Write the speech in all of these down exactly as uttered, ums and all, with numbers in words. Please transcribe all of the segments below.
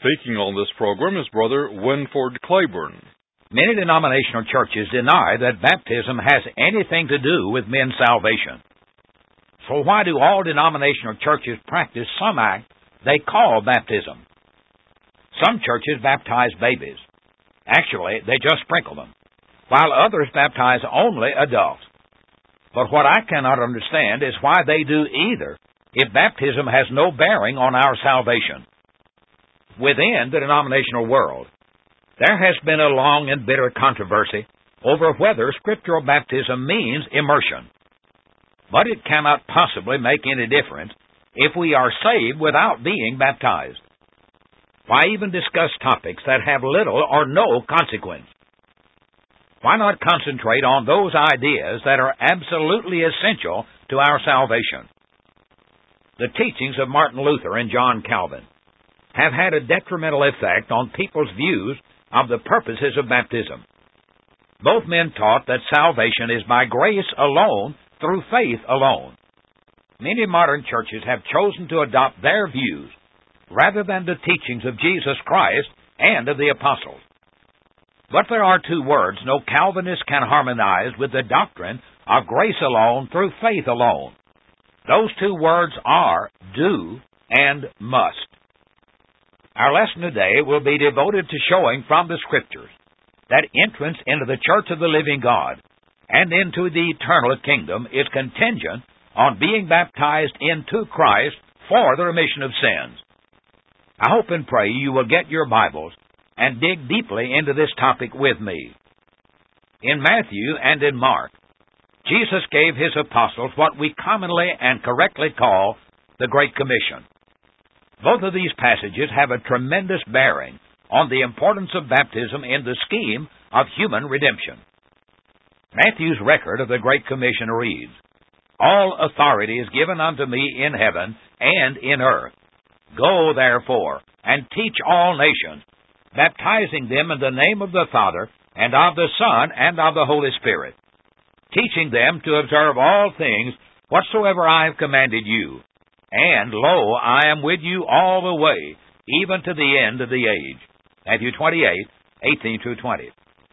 speaking on this program is Brother Winford Claiborne. Many denominational churches deny that baptism has anything to do with men's salvation. So why do all denominational churches practice some act they call baptism? Some churches baptize babies. Actually, they just sprinkle them, while others baptize only adults. But what I cannot understand is why they do either, if baptism has no bearing on our salvation. Within the denominational world, there has been a long and bitter controversy over whether scriptural baptism means immersion. But it cannot possibly make any difference if we are saved without being baptized. Why even discuss topics that have little or no consequence? Why not concentrate on those ideas that are absolutely essential to our salvation? The teachings of Martin Luther and John Calvin have had a detrimental effect on people's views of the purposes of baptism. Both men taught that salvation is by grace alone, through faith alone. Many modern churches have chosen to adopt their views rather than the teachings of Jesus Christ and of the apostles. But there are two words no Calvinist can harmonize with the doctrine of grace alone, through faith alone. Those two words are do and must. Our lesson today will be devoted to showing from the Scriptures that entrance into the church of the living God and into the eternal kingdom is contingent on being baptized into Christ for the remission of sins. I hope and pray you will get your Bibles and dig deeply into this topic with me. In Matthew and in Mark, Jesus gave His apostles what we commonly and correctly call the Great Commission. Both of these passages have a tremendous bearing on the importance of baptism in the scheme of human redemption. Matthew's record of the Great Commission reads, "All authority is given unto me in heaven and in earth. Go, therefore, and teach all nations, baptizing them in the name of the Father, and of the Son, and of the Holy Spirit, teaching them to observe all things whatsoever I have commanded you. And, lo, I am with you all the way, even to the end of the age." Matthew twenty-eight, eighteen through twenty.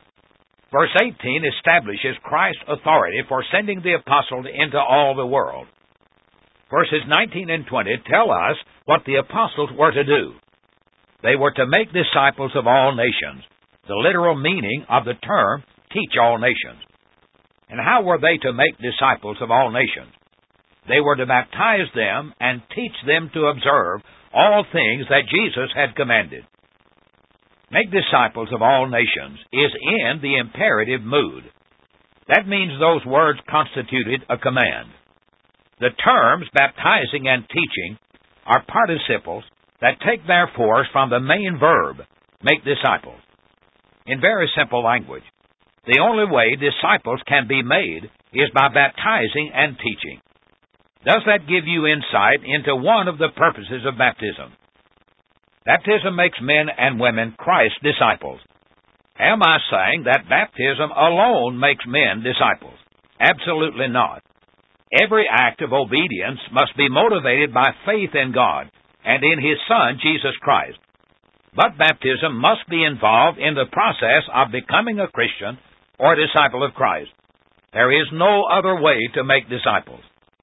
Verse eighteen establishes Christ's authority for sending the apostles into all the world. Verses nineteen and twenty tell us what the apostles were to do. They were to make disciples of all nations, the literal meaning of the term, teach all nations. And how were they to make disciples of all nations? They were to baptize them and teach them to observe all things that Jesus had commanded. Make disciples of all nations is in the imperative mood. That means those words constituted a command. The terms baptizing and teaching are participles that take their force from the main verb, make disciples. In very simple language, the only way disciples can be made is by baptizing and teaching. Does that give you insight into one of the purposes of baptism? Baptism makes men and women Christ's disciples. Am I saying that baptism alone makes men disciples? Absolutely not. Every act of obedience must be motivated by faith in God and in His Son, Jesus Christ. But baptism must be involved in the process of becoming a Christian or a disciple of Christ. There is no other way to make disciples.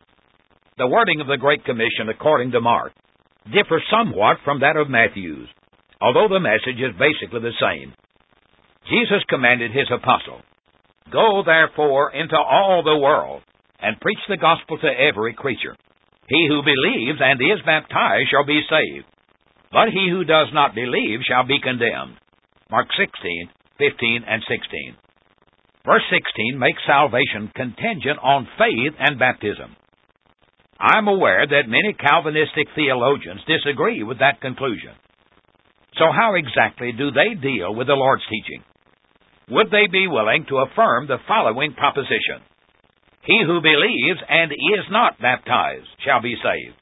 The wording of the Great Commission, according to Mark, differs somewhat from that of Matthew's, although the message is basically the same. Jesus commanded His apostle, "Go, therefore, into all the world, and preach the gospel to every creature. He who believes and is baptized shall be saved, but he who does not believe shall be condemned." Mark sixteen, fifteen, and sixteen. Verse sixteen makes salvation contingent on faith and baptism. I'm aware that many Calvinistic theologians disagree with that conclusion. So how exactly do they deal with the Lord's teaching? Would they be willing to affirm the following proposition? He who believes and is not baptized shall be saved.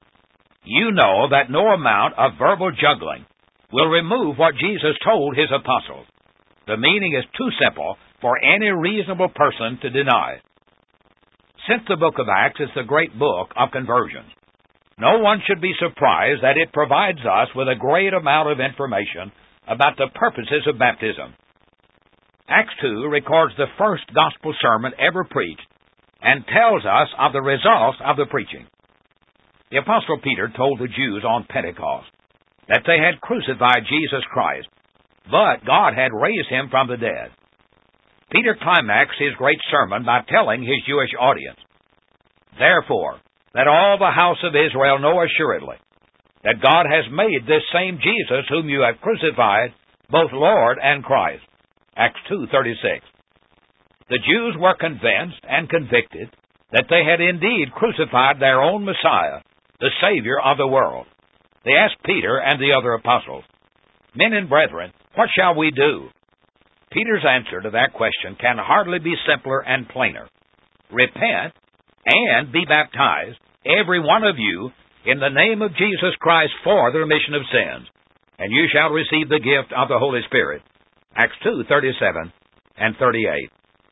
You know that no amount of verbal juggling will remove what Jesus told His apostles. The meaning is too simple for any reasonable person to deny. Since the book of Acts is the great book of conversions, no one should be surprised that it provides us with a great amount of information about the purposes of baptism. Acts two records the first gospel sermon ever preached and tells us of the results of the preaching. The Apostle Peter told the Jews on Pentecost that they had crucified Jesus Christ, but God had raised him from the dead. Peter climaxed his great sermon by telling his Jewish audience, "Therefore, that all the house of Israel know assuredly that God has made this same Jesus whom you have crucified, both Lord and Christ." Acts two thirty-six. The Jews were convinced and convicted that they had indeed crucified their own Messiah, the Savior of the world. They asked Peter and the other apostles, "Men and brethren, what shall we do?" Peter's answer to that question can hardly be simpler and plainer. Repent and be baptized, every one of you, in the name of Jesus Christ for the remission of sins, and you shall receive the gift of the Holy Spirit. Acts two thirty-seven and thirty-eight.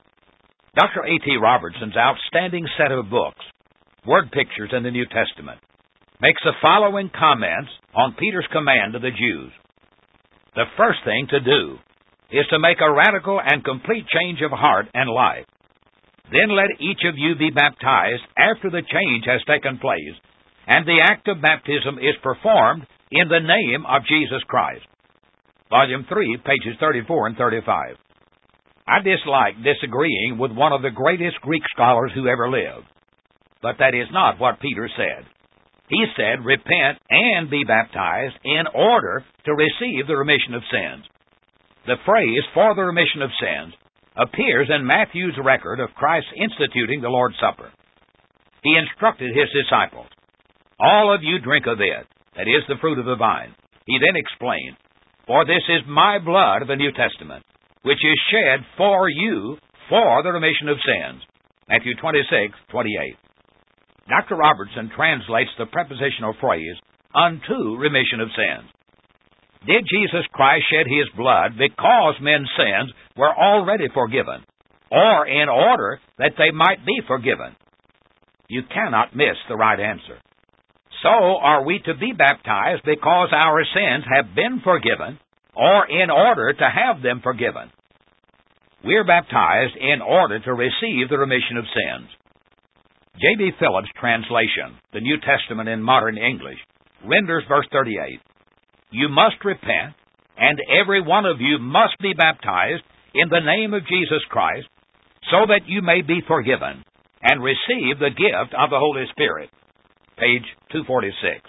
Doctor A T Robertson's outstanding set of books, Word Pictures in the New Testament, makes the following comments on Peter's command to the Jews. The first thing to do is to make a radical and complete change of heart and life. Then let each of you be baptized after the change has taken place, and the act of baptism is performed in the name of Jesus Christ. Volume three, pages thirty-four and thirty-five. I dislike disagreeing with one of the greatest Greek scholars who ever lived, but that is not what Peter said. He said, "Repent and be baptized in order to receive the remission of sins." The phrase "for the remission of sins" appears in Matthew's record of Christ instituting the Lord's Supper. He instructed his disciples, "All of you drink of it," that is, the fruit of the vine. He then explained, "For this is my blood of the New Testament, which is shed for you for the remission of sins." Matthew twenty-six twenty-eight. Doctor Robertson translates the prepositional phrase, "unto remission of sins." Did Jesus Christ shed his blood because men's sins were already forgiven, or in order that they might be forgiven? You cannot miss the right answer. So, are we to be baptized because our sins have been forgiven, or in order to have them forgiven? We're baptized in order to receive the remission of sins. J B Phillips' translation, the New Testament in modern English, renders verse thirty-eight, "You must repent, and every one of you must be baptized in the name of Jesus Christ, so that you may be forgiven, and receive the gift of the Holy Spirit." Page two forty-six.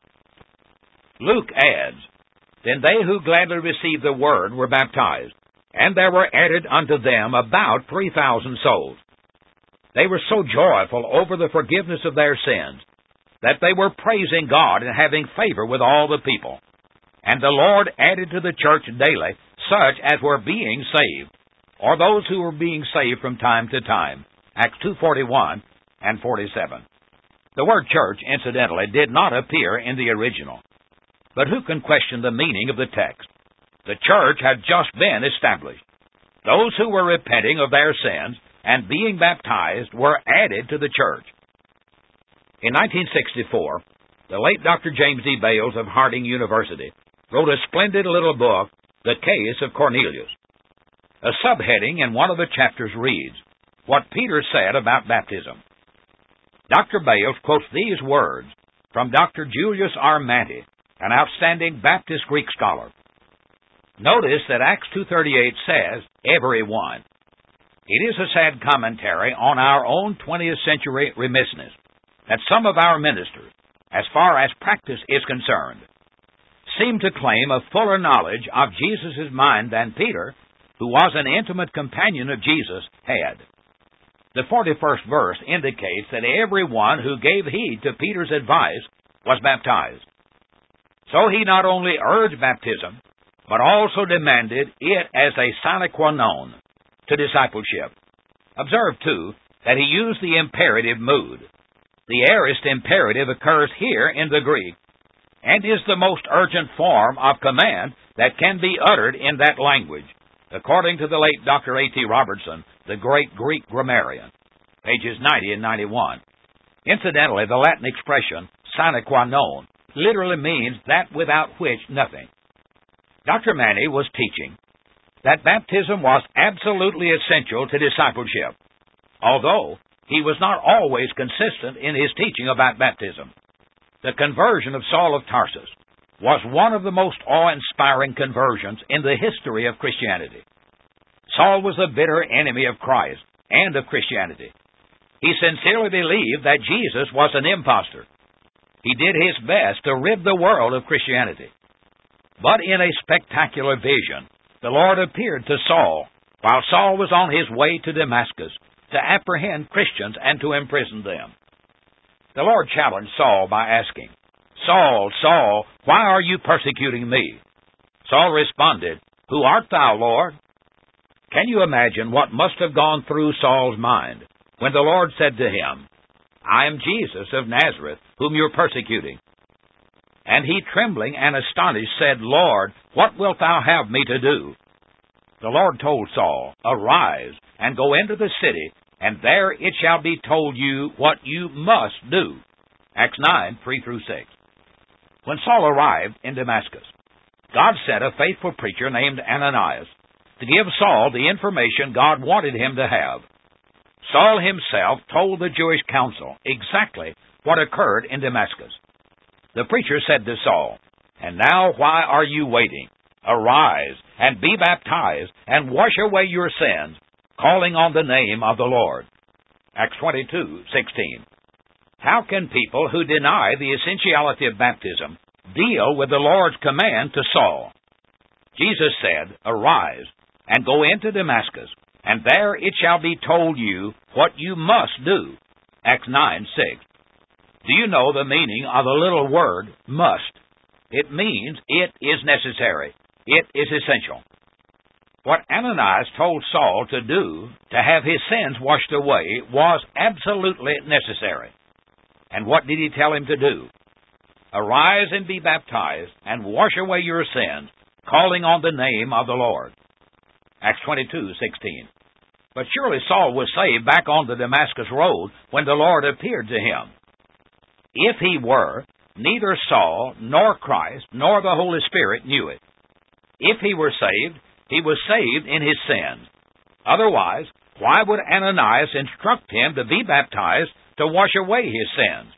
Luke adds, "Then they who gladly received the word were baptized, and there were added unto them about three thousand souls." They were so joyful over the forgiveness of their sins that they were praising God and having favor with all the people. And the Lord added to the church daily such as were being saved, or those who were being saved from time to time. Acts two forty-one and forty-seven. The word church, incidentally, did not appear in the original. But who can question the meaning of the text? The church had just been established. Those who were repenting of their sins and being baptized were added to the church. In nineteen sixty-four, the late Doctor James E. Bales of Harding University wrote a splendid little book, The Case of Cornelius. A subheading in one of the chapters reads, "What Peter Said About Baptism." Doctor Bales quotes these words from Doctor Julius R. Manty, an outstanding Baptist Greek scholar. Notice that Acts two thirty-eight says, "every one." It is a sad commentary on our own twentieth century remissness that some of our ministers, as far as practice is concerned, seem to claim a fuller knowledge of Jesus' mind than Peter, who was an intimate companion of Jesus, had. The forty-first verse indicates that everyone who gave heed to Peter's advice was baptized. So he not only urged baptism, but also demanded it as a sine qua non to discipleship. Observe, too, that he used the imperative mood. The aorist imperative occurs here in the Greek, and is the most urgent form of command that can be uttered in that language, according to the late Doctor A T Robertson, the great Greek grammarian, pages ninety and ninety-one. Incidentally, the Latin expression sine qua non, literally means that without which nothing. Doctor Manny was teaching that baptism was absolutely essential to discipleship, although he was not always consistent in his teaching about baptism. The conversion of Saul of Tarsus was one of the most awe-inspiring conversions in the history of Christianity. Saul was a bitter enemy of Christ and of Christianity. He sincerely believed that Jesus was an impostor. He did his best to rid the world of Christianity. But in a spectacular vision, the Lord appeared to Saul while Saul was on his way to Damascus to apprehend Christians and to imprison them. The Lord challenged Saul by asking, "Saul, Saul, why are you persecuting me?" Saul responded, "Who art thou, Lord?" Can you imagine what must have gone through Saul's mind when the Lord said to him, "I am Jesus of Nazareth, whom you are persecuting"? And he, trembling and astonished, said, "Lord, what wilt thou have me to do?" The Lord told Saul, "Arise, and go into the city, and there it shall be told you what you must do." Acts nine, three through six. When Saul arrived in Damascus, God sent a faithful preacher named Ananias to give Saul the information God wanted him to have. Saul himself told the Jewish council exactly what occurred in Damascus. The preacher said to Saul, "And now why are you waiting? Arise, and be baptized, and wash away your sins, calling on the name of the Lord." Acts twenty-two, sixteen. How can people who deny the essentiality of baptism deal with the Lord's command to Saul? Jesus said, "Arise, and go into Damascus, and there it shall be told you what you must do." Acts nine, six. Do you know the meaning of the little word, must? It means it is necessary. It is essential. What Ananias told Saul to do to have his sins washed away was absolutely necessary. And what did he tell him to do? Arise and be baptized, and wash away your sins, calling on the name of the Lord. Acts twenty-two, sixteen. But surely Saul was saved back on the Damascus road when the Lord appeared to him. If he were, neither Saul, nor Christ, nor the Holy Spirit knew it. If he were saved, he was saved in his sins. Otherwise, why would Ananias instruct him to be baptized to wash away his sins?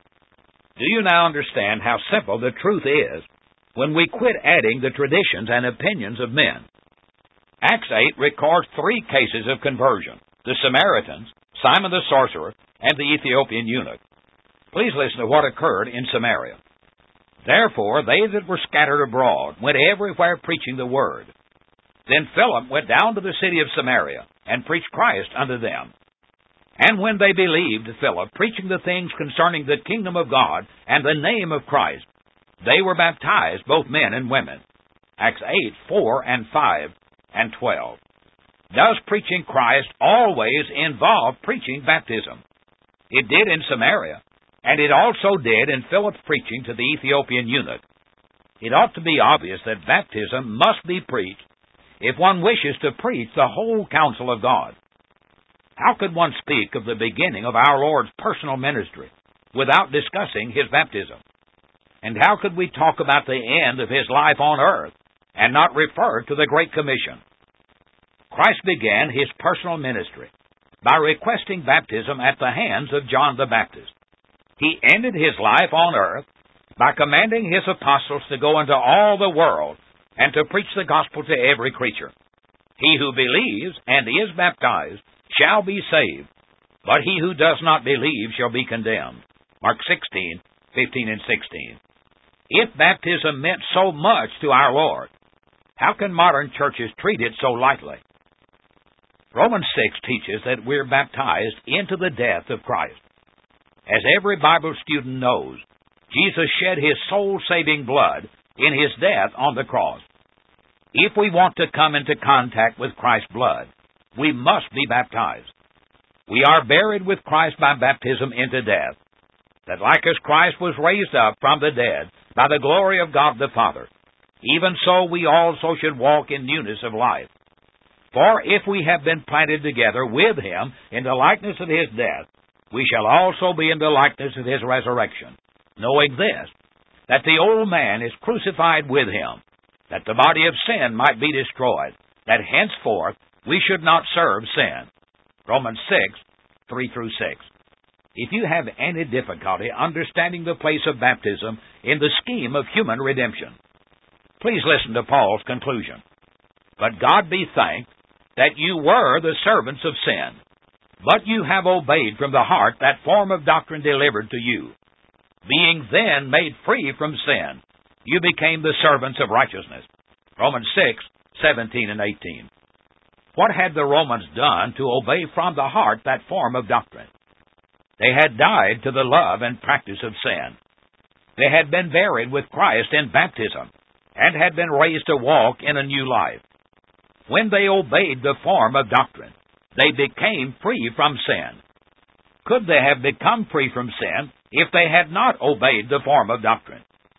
Do you now understand how simple the truth is when we quit adding the traditions and opinions of men? Acts eight records three cases of conversion: the Samaritans, Simon the sorcerer, and the Ethiopian eunuch. Please listen to what occurred in Samaria. Therefore they that were scattered abroad went everywhere preaching the word. Then Philip went down to the city of Samaria, and preached Christ unto them. And when they believed Philip, preaching the things concerning the kingdom of God and the name of Christ, they were baptized, both men and women. Acts eight, four and five and twelve. Does preaching Christ always involve preaching baptism? It did in Samaria, and it also did in Philip's preaching to the Ethiopian eunuch. It ought to be obvious that baptism must be preached if one wishes to preach the whole counsel of God. How could one speak of the beginning of our Lord's personal ministry without discussing his baptism? And how could we talk about the end of his life on earth and not refer to the Great Commission? Christ began his personal ministry by requesting baptism at the hands of John the Baptist. He ended his life on earth by commanding his apostles to go into all the world and to preach the gospel to every creature. He who believes and is baptized shall be saved, but he who does not believe shall be condemned. Mark sixteen, fifteen and sixteen. If baptism meant so much to our Lord, how can modern churches treat it so lightly? Romans six teaches that we're baptized into the death of Christ. As every Bible student knows, Jesus shed his soul-saving blood in his death on the cross. If we want to come into contact with Christ's blood, we must be baptized. We are buried with Christ by baptism into death, that like as Christ was raised up from the dead by the glory of God the Father, even so we also should walk in newness of life. For if we have been planted together with him in the likeness of his death, we shall also be in the likeness of his resurrection. knowing this, that the old man is crucified with him, that the body of sin might be destroyed, that henceforth we should not serve sin. Romans six, three through six. If you have any difficulty understanding the place of baptism in the scheme of human redemption, please listen to Paul's conclusion. But God be thanked that you were the servants of sin, but you have obeyed from the heart that form of doctrine delivered to you. Being then made free from sin, you became the servants of righteousness. Romans six, seventeen and eighteen. What had the Romans done to obey from the heart that form of doctrine? They had died to the love and practice of sin. They had been buried with Christ in baptism and had been raised to walk in a new life. When they obeyed the form of doctrine, they became free from sin. Could they have become free from sin if they had not obeyed the form of doctrine?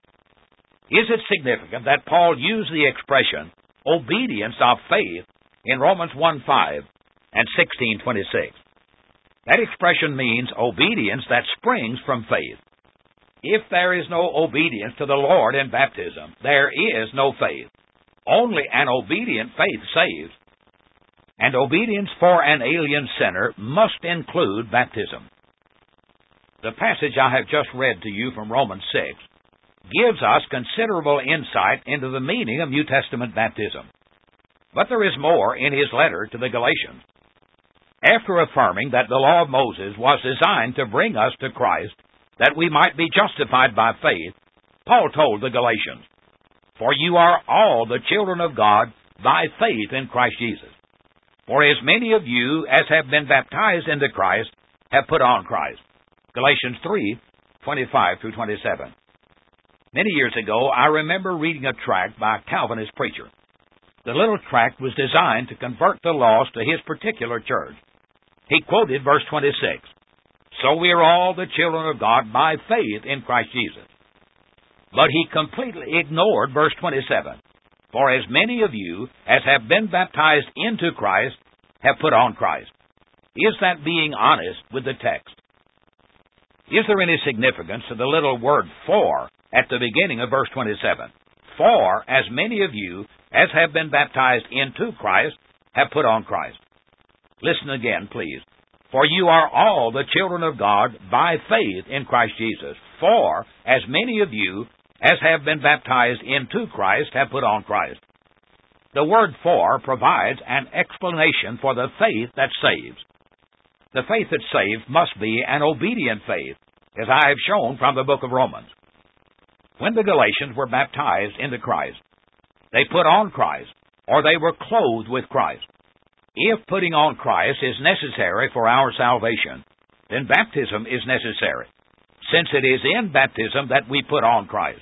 Is it significant that Paul used the expression obedience of faith in Romans one five and sixteen twenty-six? That expression means obedience that springs from faith. If there is no obedience to the Lord in baptism, there is no faith. Only an obedient faith saves. And obedience for an alien sinner must include baptism. The passage I have just read to you from Romans six gives us considerable insight into the meaning of New Testament baptism. But there is more in his letter to the Galatians. After affirming that the law of Moses was designed to bring us to Christ, that we might be justified by faith, Paul told the Galatians, "For you are all the children of God by faith in Christ Jesus. For as many of you as have been baptized into Christ have put on Christ." Galatians three, twenty-five through twenty-seven. Many years ago, I remember reading a tract by a Calvinist preacher. The little tract was designed to convert the lost to his particular church. He quoted verse twenty-six, "So we are all the children of God by faith in Christ Jesus." But he completely ignored verse twenty-seven, "For as many of you as have been baptized into Christ have put on Christ." Is that being honest with the text? Is there any significance to the little word "for" at the beginning of verse twenty-seven? "For as many of you as have been baptized into Christ have put on Christ." Listen again, please. "For you are all the children of God by faith in Christ Jesus. For as many of you as have been baptized into Christ have put on Christ." The word "for" provides an explanation for the faith that saves. The faith that saves must be an obedient faith, as I have shown from the book of Romans. When the Galatians were baptized into Christ, they put on Christ, or they were clothed with Christ. If putting on Christ is necessary for our salvation, then baptism is necessary, since it is in baptism that we put on Christ.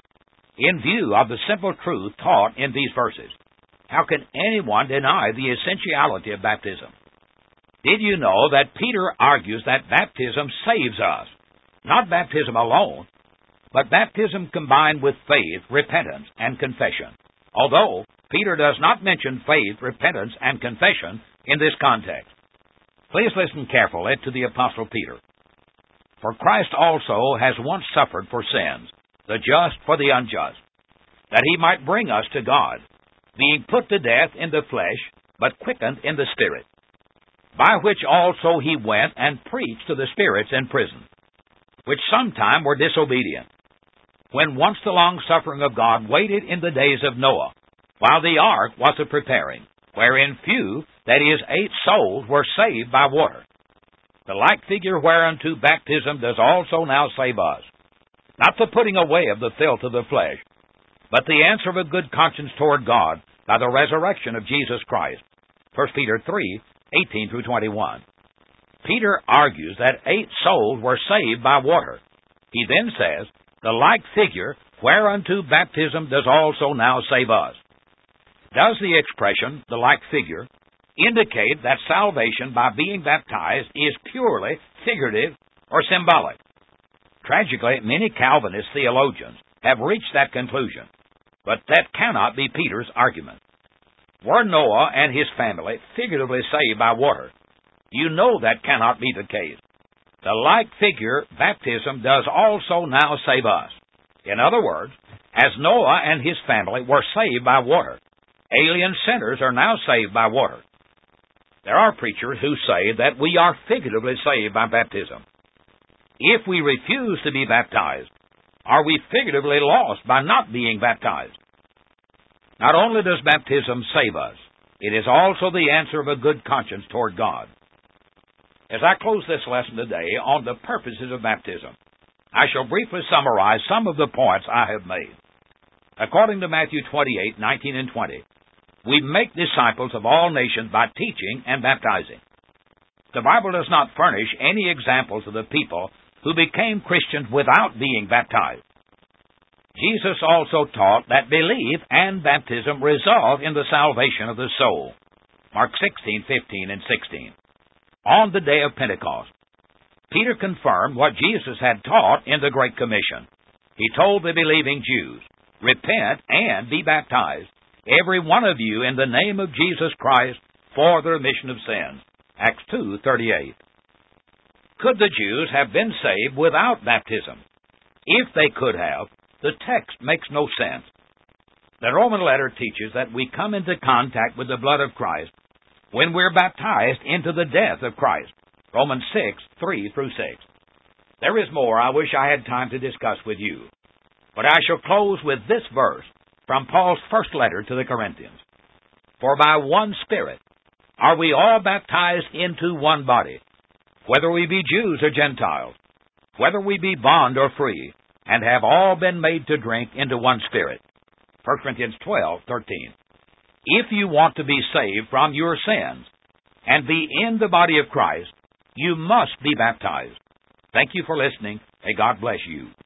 In view of the simple truth taught in these verses, how can anyone deny the essentiality of baptism? Did you know that Peter argues that baptism saves us? Not baptism alone, but baptism combined with faith, repentance, and confession. Although Peter does not mention faith, repentance, and confession in this context. Please listen carefully to the Apostle Peter. "For Christ also has once suffered for sins, the just for the unjust, that he might bring us to God, being put to death in the flesh, but quickened in the Spirit, by which also he went and preached to the spirits in prison, which sometime were disobedient, when once the long-suffering of God waited in the days of Noah, while the ark was a preparing, wherein few, that is, eight souls, were saved by water. The like figure whereunto baptism does also now save us, not the putting away of the filth of the flesh, but the answer of a good conscience toward God by the resurrection of Jesus Christ." First Peter three, eighteen through twenty-one. Peter argues that eight souls were saved by water. He then says, "The like figure whereunto baptism does also now save us." Does the expression, "the like figure," indicate that salvation by being baptized is purely figurative or symbolic? Tragically, many Calvinist theologians have reached that conclusion, but that cannot be Peter's argument. Were Noah and his family figuratively saved by water? You know that cannot be the case. The like figure, baptism, does also now save us. In other words, as Noah and his family were saved by water, alien sinners are now saved by water. There are preachers who say that we are figuratively saved by baptism. If we refuse to be baptized, are we figuratively lost by not being baptized? Not only does baptism save us, it is also the answer of a good conscience toward God. As I close this lesson today on the purposes of baptism, I shall briefly summarize some of the points I have made. According to Matthew twenty-eight, nineteen and twenty, we make disciples of all nations by teaching and baptizing. The Bible does not furnish any examples of the people who became Christians without being baptized. Jesus also taught that belief and baptism result in the salvation of the soul. Mark sixteen, fifteen, and sixteen. On the day of Pentecost, Peter confirmed what Jesus had taught in the Great Commission. He told the believing Jews, "Repent and be baptized, every one of you, in the name of Jesus Christ, for the remission of sins." Acts two, thirty-eight. Could the Jews have been saved without baptism? If they could have, the text makes no sense. The Roman letter teaches that we come into contact with the blood of Christ when we're baptized into the death of Christ. Romans six, three through six. There is more I wish I had time to discuss with you, but I shall close with this verse from Paul's first letter to the Corinthians. "For by one Spirit are we all baptized into one body, whether we be Jews or Gentiles, whether we be bond or free, and have all been made to drink into one Spirit." First Corinthians twelve, thirteen. If you want to be saved from your sins and be in the body of Christ, you must be baptized. Thank you for listening. May God bless you.